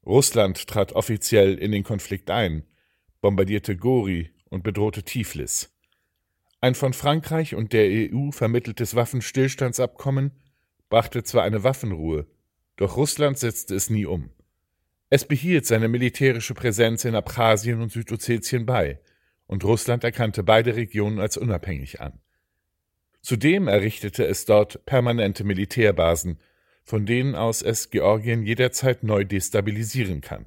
Russland trat offiziell in den Konflikt ein, bombardierte Gori und bedrohte Tiflis. Ein von Frankreich und der EU vermitteltes Waffenstillstandsabkommen brachte zwar eine Waffenruhe, doch Russland setzte es nie um. Es behielt seine militärische Präsenz in Abchasien und Südossetien bei, und Russland erkannte beide Regionen als unabhängig an. Zudem errichtete es dort permanente Militärbasen, von denen aus es Georgien jederzeit neu destabilisieren kann.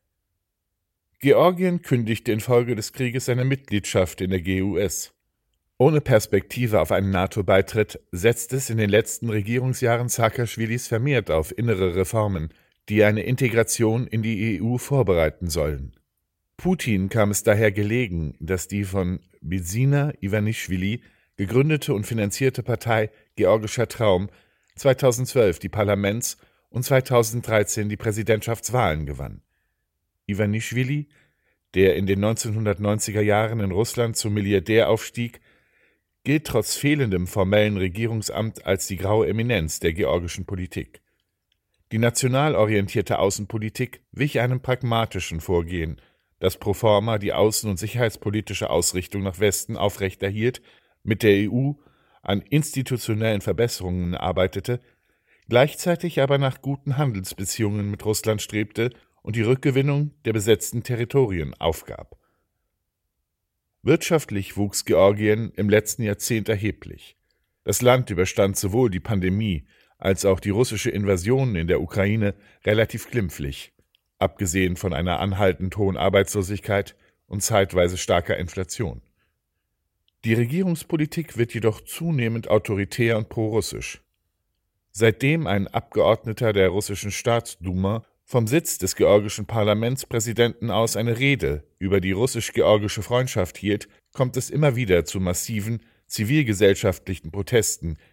Georgien kündigte infolge des Krieges seine Mitgliedschaft in der GUS. Ohne Perspektive auf einen NATO-Beitritt setzt es in den letzten Regierungsjahren Saakaschwilis vermehrt auf innere Reformen, die eine Integration in die EU vorbereiten sollen. Putin kam es daher gelegen, dass die von Bidzina Ivanischwili gegründete und finanzierte Partei Georgischer Traum 2012 die Parlaments- und 2013 die Präsidentschaftswahlen gewann. Ivanischwili, der in den 1990er Jahren in Russland zum Milliardär aufstieg, gilt trotz fehlendem formellen Regierungsamt als die graue Eminenz der georgischen Politik. Die national orientierte Außenpolitik wich einem pragmatischen Vorgehen, das pro forma die außen- und sicherheitspolitische Ausrichtung nach Westen aufrechterhielt, mit der EU an institutionellen Verbesserungen arbeitete, gleichzeitig aber nach guten Handelsbeziehungen mit Russland strebte und die Rückgewinnung der besetzten Territorien aufgab. Wirtschaftlich wuchs Georgien im letzten Jahrzehnt erheblich. Das Land überstand sowohl die Pandemie als auch die russische Invasion in der Ukraine relativ glimpflich, abgesehen von einer anhaltend hohen Arbeitslosigkeit und zeitweise starker Inflation. Die Regierungspolitik wird jedoch zunehmend autoritär und prorussisch. Seitdem ein Abgeordneter der russischen Staatsduma vom Sitz des georgischen Parlamentspräsidenten aus eine Rede über die russisch-georgische Freundschaft hielt, kommt es immer wieder zu massiven zivilgesellschaftlichen Protesten